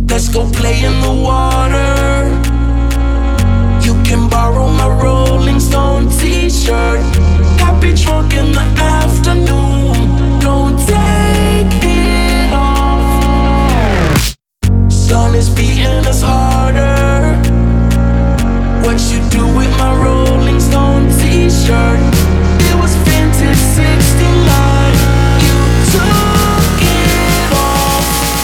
Let's go play in the water. You can borrow my Rolling Stone t-shirt. Got me drunk in the afternoon. Don't take it off. Sun is beating us harder. What you do with my Rolling Stone t-shirt? It was vintage 69. You took it off.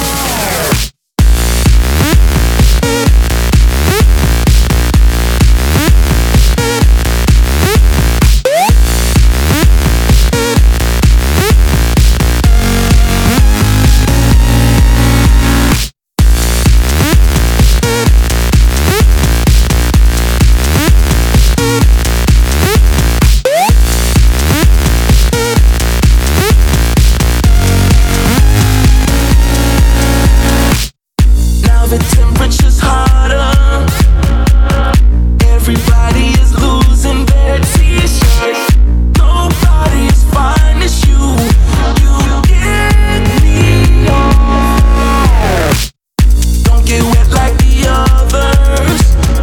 The temperature's hotter. Everybody is losing their t-shirts. Nobody is fine as you. You get me off. Don't get wet like the others.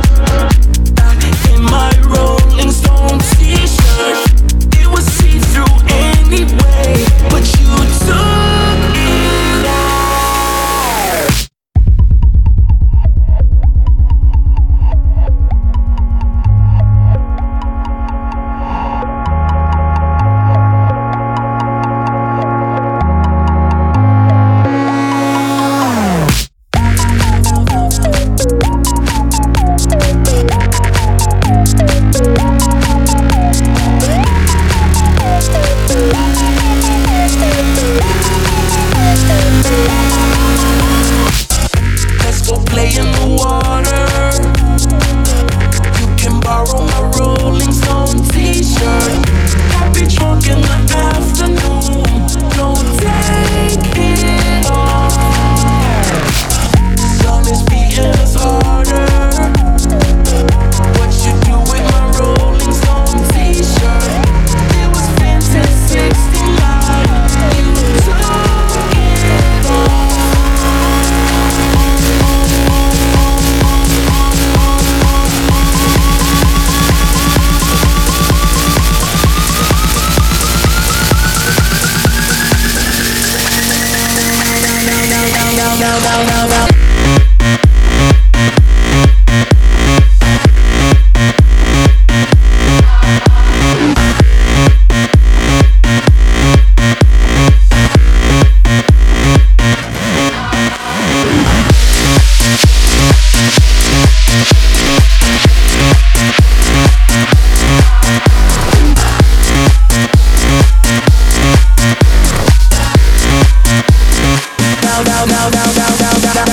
In my Rolling Stone t-shirt, it was see-through anyway, but you took it off. Let's go play in the water. You can borrow my Rolling Stone t-shirt. Got me drunk in the afternoon. Don't take it off. Sun is beating us harder. What you do with my Rolling Stone t-shirt? It was vintage 69. You took it off. No. No.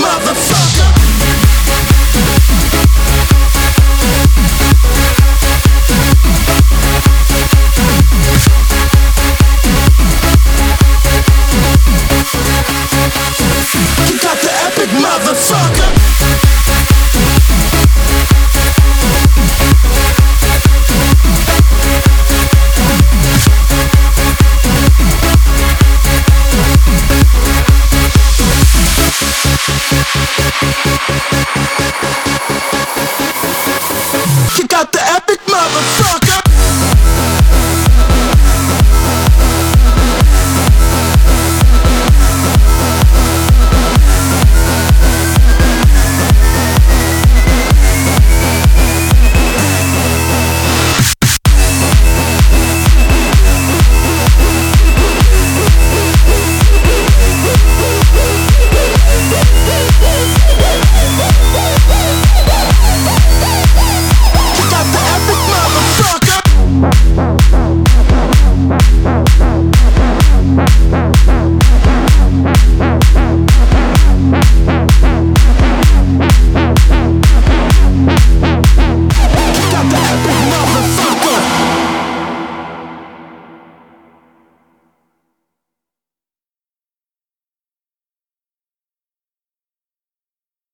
motherfucker. You got the epic motherfucker.